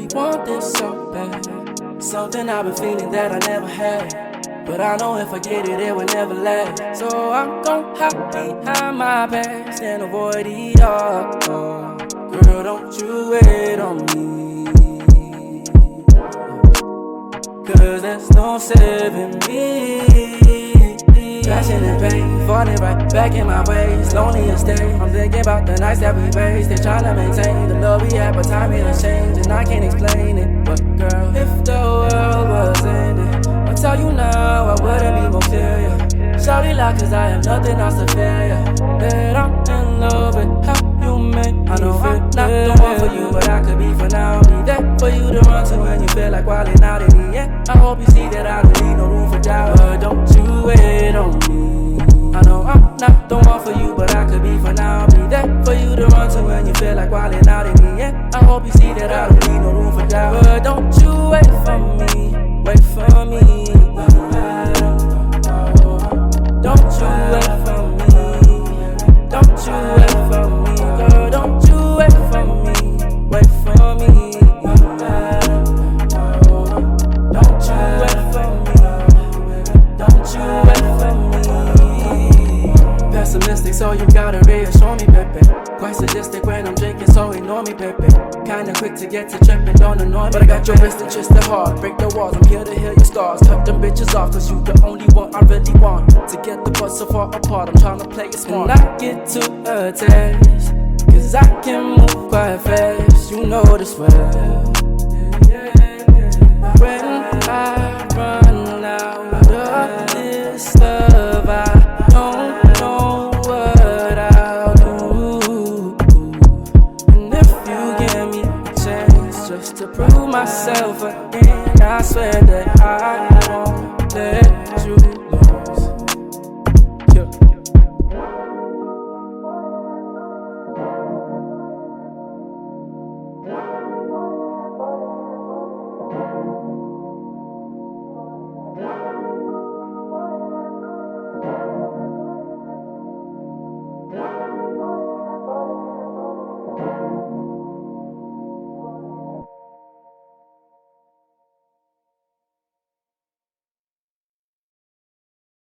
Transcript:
really want this so bad. Something I've been feeling that I never had. But I know if I get it, it will never last. So I'm gon' hide behind my past and avoid it all. Girl, don't you wait on me, cause there's no saving me. Passion and pain, falling right back in my ways. Lonely and stay, I'm thinking about the nights that we wasted, trying to maintain the love we had, but timing has changed and I can't explain it. But girl, if the world was ending, I'll tell you now, I wouldn't be more clear, yeah. Shout it loud, cause I have nothing else to fear, yeah. That I'm in love with how you make me feel. I know I'm not the one for you, but I could be for now. Be there for you to run to when you feel like wildin' out in the end. I hope you see that I don't leave no room for doubt. But don't you wait on me. I know I'm not the one for you, but I could be for now. Be there for you to run to when you feel like wildin' out in the end. I hope you see that I don't leave no room for doubt. But don't you wait for me, wait for me. Don't you wait for me, don't you wait for me, girl, don't you wait for me, wait for me. Don't you wait for me, don't you wait for me. Pessimistic, so you gotta reassure me, baby. Quite sadistic when I'm drinking, so ignore me, baby. Kinda quick to get to tripping, don't annoy me. But I got your wrist and just the heart. Break the walls, I'm here to heal your scars. Cut them bitches off, cause you the only one I really want. To get the buzz so far apart, I'm tryna play it smart. And I get too attached, cause I can move quite fast. You know this well. When I